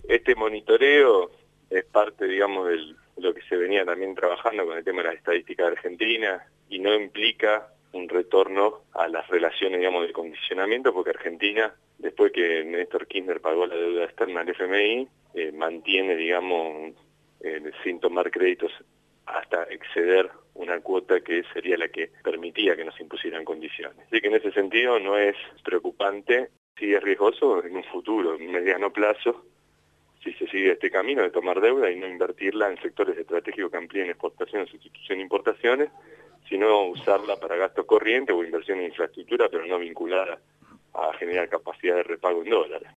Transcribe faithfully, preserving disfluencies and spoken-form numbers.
Este monitoreo es parte, digamos, de lo que se venía también trabajando con el tema de las estadísticas de Argentina y no implica un retorno a las relaciones, digamos, de condicionamiento, porque Argentina, después que Néstor Kirchner pagó la deuda externa al F M I, eh, mantiene, digamos, eh, sin tomar créditos hasta exceder una cuota que sería la que permitía que nos impusieran condiciones. Así que en ese sentido no es preocupante, sí es riesgoso en un futuro, en mediano plazo, si se sigue este camino de tomar deuda y no invertirla en sectores estratégicos que amplíen exportaciones, sustitución e importaciones, sino usarla para gastos corrientes o inversión en infraestructura, pero no vinculada a generar capacidad de repago en dólares.